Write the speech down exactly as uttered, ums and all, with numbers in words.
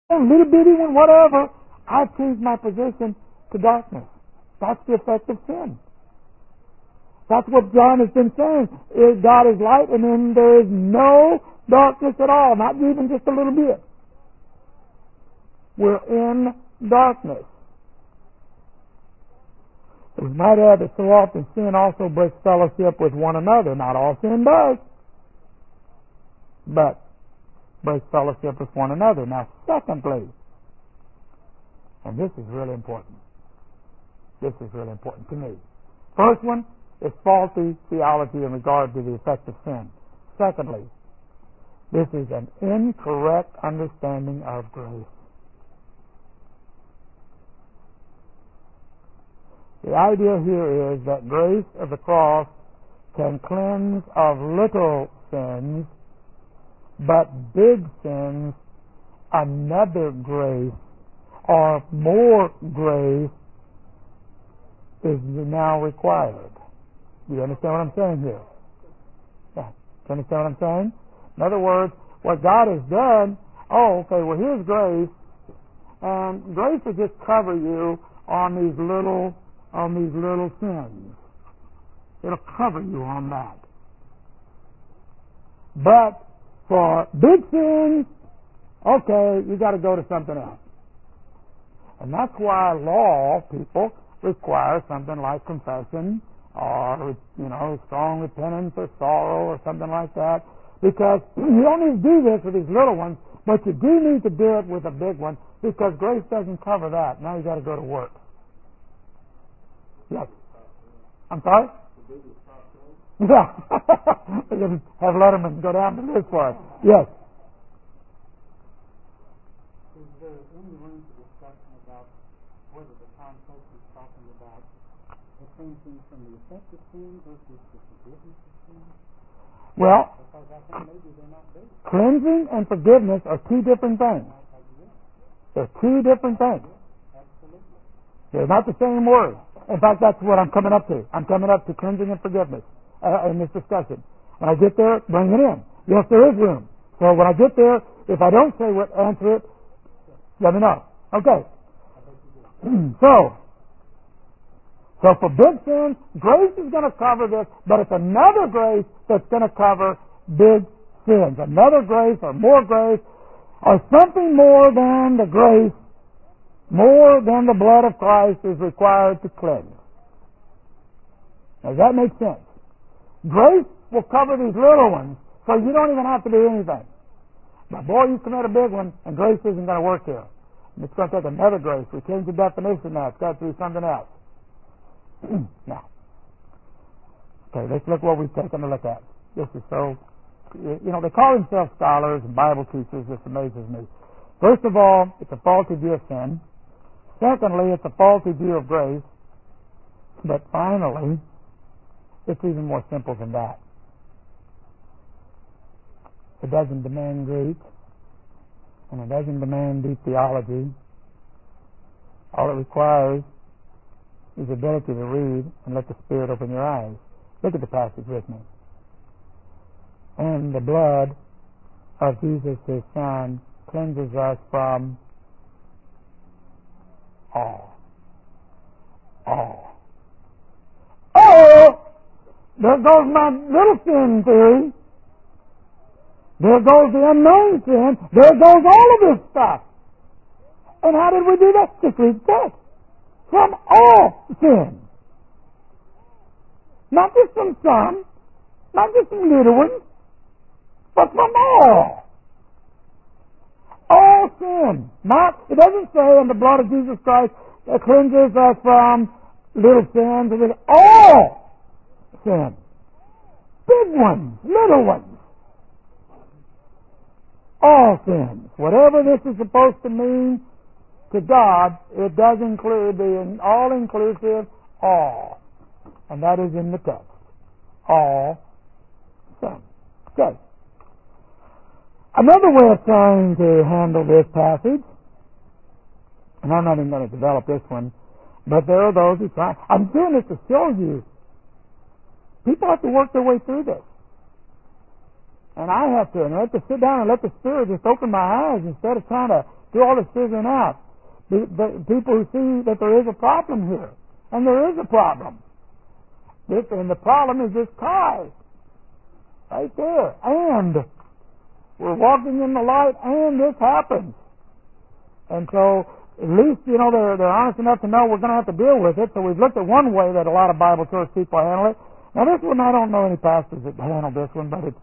a little bitty one, whatever. I've changed my position to darkness. That's the effect of sin. That's what John has been saying. Is God is light, and then there is no darkness at all, not even just a little bit. We're in darkness. We might add that so often sin also breaks fellowship with one another. Not all sin does, but breaks fellowship with one another. Now, secondly, and this is really important. This is really important to me. First one is faulty theology in regard to the effect of sin. Secondly, this is an incorrect understanding of grace. The idea here is that grace of the cross can cleanse of little sins, but big sins, another grace or more grace is now required. Do you understand what I'm saying here? Yeah. Do you understand what I'm saying? In other words, what God has done, oh, okay, well, here's grace, and grace will just cover you on these little on these little sins. It'll cover you on that. But for big sins, okay, you got to go to something else. And that's why law people require something like confession or, you know, strong repentance or sorrow or something like that. Because you don't need to do this with these little ones, but you do need to do it with a big one because grace doesn't cover that. Now you got to go to work. Yes. I'm sorry? Yeah. We're going to have Letterman go down to this for us. Yes. Is there any room for discussion about whether the context is talking about the cleansing from the effect of sin versus the forgiveness of sin? Well, because I think maybe they're not there. Cleansing and forgiveness are two different things. They're two different things. Absolutely. They're not the same word. In fact, that's what I'm coming up to. I'm coming up to cleansing and forgiveness uh, in this discussion. When I get there, bring it in. Yes, there is room. So when I get there, if I don't say what, answer it, let me know. Okay. so, so for big sins, grace is going to cover this, but it's another grace that's going to cover big sins. Another grace or more grace or something more than the grace, more than the blood of Christ is required to cleanse. Does that make sense? Grace will cover these little ones, so you don't even have to do anything. But boy, you commit a big one, and grace isn't going to work here. And it's going to take another grace. We changed the definition now. It's got to be something else. Now, okay, let's look what we've taken a look at. This is so, you know, they call themselves scholars and Bible teachers. This amazes me. First of all, it's a faulty view of sin. Secondly, it's a faulty view of grace. But finally, it's even more simple than that. It doesn't demand Greek, and it doesn't demand deep theology. All it requires is the ability to read and let the Spirit open your eyes. Look at the passage with me. And the blood of Jesus, His Son, cleanses us from all. All. Oh! There goes my little sin theory. There goes the unknown sin. There goes all of this stuff. And how did we do that? Just read the text. From all sin. Not just from some, not just from little ones, but from all. All sin. Not, it doesn't say in the blood of Jesus Christ that cleanses us from little sins. It is all sin. Big ones, little ones. All sins. Whatever this is supposed to mean to God, it does include the all-inclusive all. And that is in the text. All sin. Okay. Another way of trying to handle this passage, and I'm not even going to develop this one, but there are those who try. I'm doing this to show you people have to work their way through this. And I have to, and I have to sit down and let the Spirit just open my eyes instead of trying to do all this figuring out. The, the people who see that there is a problem here. And there is a problem. This, and the problem is this tie. Right there. And we're walking in the light and this happens. And so, at least, you know, they're, they're honest enough to know we're going to have to deal with it. So we've looked at one way that a lot of Bible church people handle it. Now this one, I don't know any pastors that handle this one, but it's